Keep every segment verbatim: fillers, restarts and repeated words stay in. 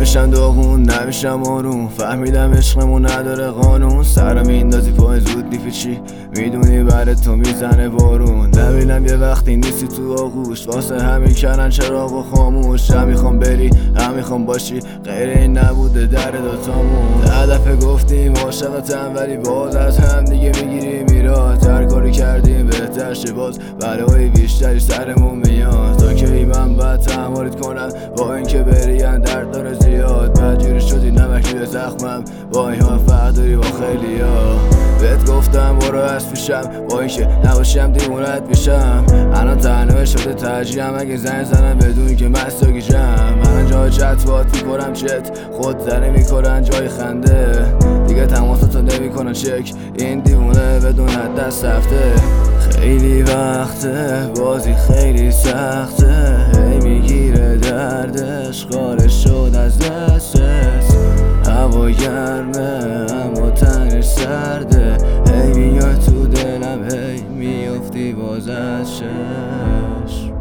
نمیشم داغون نمیشم آروم، فهمیدم عشقمون نداره قانون. سرم میندازی پای زود دیفیچی، میدونی برای تو میزنه بارون. نبینم یه وقتی نیستی تو آغوش، واسه همین کردن چراغ و خاموش. هم میخوام بری هم میخوام باشی، غیر این نبوده در دوتامون. ده دفعه گفتیم عاشقتم ولی باز از هم دیگه میگیری میراد. هر کاری کردیم بهتر شه، باز بلای بیشتری سرمون میاد. تا کی من باید تحملت کنم با اینکه بریم درد داره زیاد. بدجوری شدی نمک روی زخمم، با این ها فرق داری با خیلی ها. بهت گفتم برو از پیشم، با اینکه نباشم دیوونت میشم. الان تنها شده ترجیحم اگه زنگ زنم بدون که مستاگی جم. من جای چت بات میکنم چت، خود زنه میکنن جای خنده. دیگه تماساتو نمیکنن چک، این دیوونه بدون حد دست رفته. خیلی وقته بازی خیلی سخته، هی میگیره دردش خارش شد از دستش. هوا گرمه اما تنش سرده، هی میاد تو دلم هی میافتی باز از شش.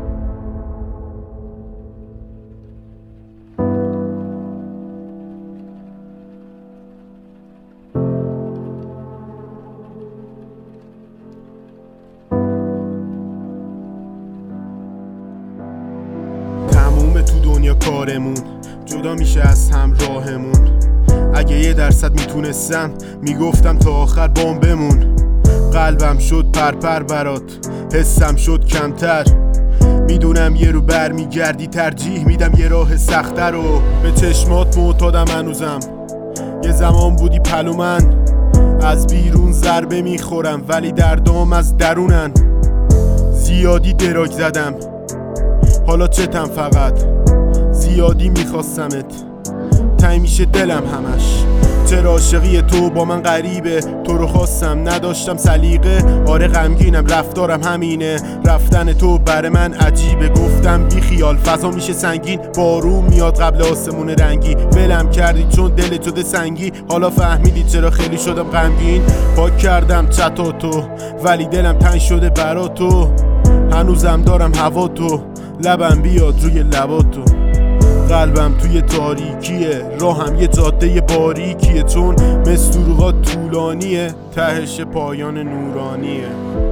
تموم تو دنیا کارمون، جدا میشه از هم راهمون. اگه یه درصد میتونستم میگفتم تا آخر بام بمون. قلبم شد پرپر برات، حسم شد کمتر. میدونم یه رو بر میگردی، ترجیح میدم یه راه سختر رو. به چشمات معتادم هنوزم، یه زمان بودی پلو من. از بیرون ضربه میخورم ولی دردام از درونن. زیادی دراگ زدم حالا چتم، فقط زیادی میخواستمت، تای میشه دلم همش. چرا عاشقی تو با من غریبه، تو رو خواستم نداشتم سلیقه. آره غمگینم رفتارم همینه، رفتن تو بر من عجیبه. گفتم بی خیال فضا میشه سنگین، بارون میاد قبل آسمون رنگی. ولم کردی چون دل شده سنگی، حالا فهمیدی چرا خیلی شدم غمگین. پاک کردم چتا تو ولی دلم تنگ شده برا تو. هنوزم دارم هوا تو، لبم بیاد روی لباتو. قلبم توی تاریکیه، راهم یه جاده باریکیه. چون مستروغات طولانیه، تهش پایان نورانیه.